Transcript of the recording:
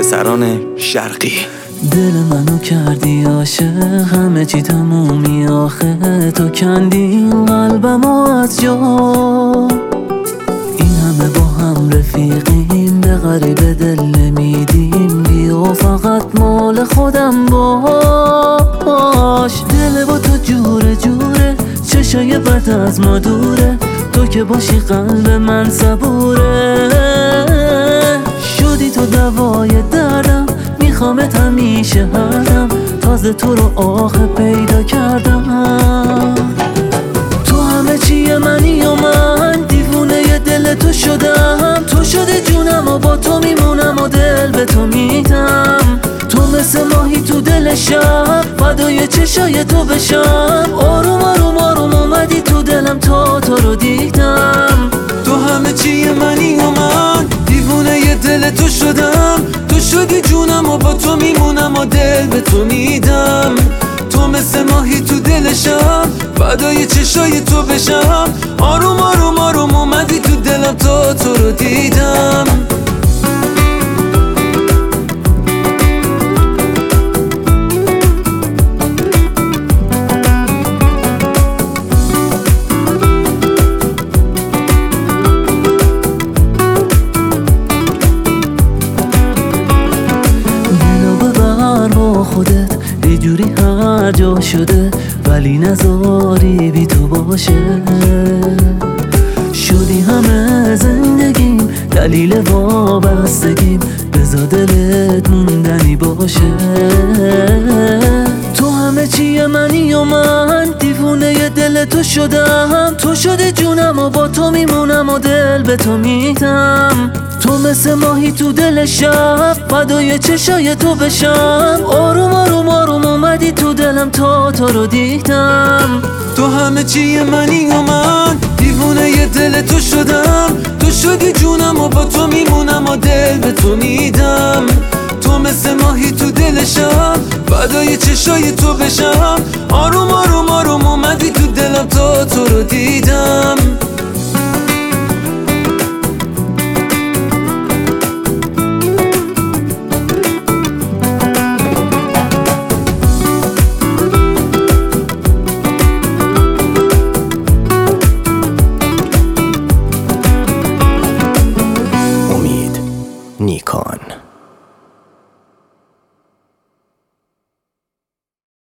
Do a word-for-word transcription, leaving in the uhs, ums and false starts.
پسران شرقی. دل منو کردی عاشق، همه چی تمومی آخه، تو کندی این قلبمو از جا. این همه با هم رفیقیم، به غریب دل نمیدیم، بیا فقط مال خودم باش. دل با تو جوره جوره، چشای بد از ما دوره، تو که باشی قلب من صبوره. شدی تو دوای دردم، میخوامت همیشه هردم، تازه تو رو آخه پیدا کردم. تو همه چیه منی و من دیوونه دل تو شدم، تو شده جونم و با تو میمونم و دل به تو میدم. تو مثل ماهی تو دل شب، فدای چشای تو بشم، آروم آروم آروم اومدی تو دلم تا تو رو دیدم. تو همه چیه منی و من دیوونه دل تو شدم، تو شدی جونم و با تو میمونم و دل به تو میدم. تو مثل ماهی تو دل شب، فدای چشای تو بشم، آروم آروم آروم اومدی تو دلم تا تو رو دیدم. خودت یه جوری هر جا شده، ولی نذاری بی تو باشه. شدی همه زندگیم، دلیل وابستگیم، بذار دلت موندنی باشه. تو همه چیه منی و من دیوونه دل تو شدم، تو شده جونم و با تو میمونم و دل به تو میدم. تو مثل ماهی تو دل شب، فدای چشای تو بشم، آروم آروم آروم اومدی تو دلم تا تو رو دیدم. تو همه چیه منی و من دیوونه دل تو شدم، تو شدی جونم و با تو میمونم و دل به تو میدم. تو مثل ماهی تو دل شب، فدای چشای تو بشم، آروم آروم آروم اومدی تو دلم تا تو رو دیدم. نیکان.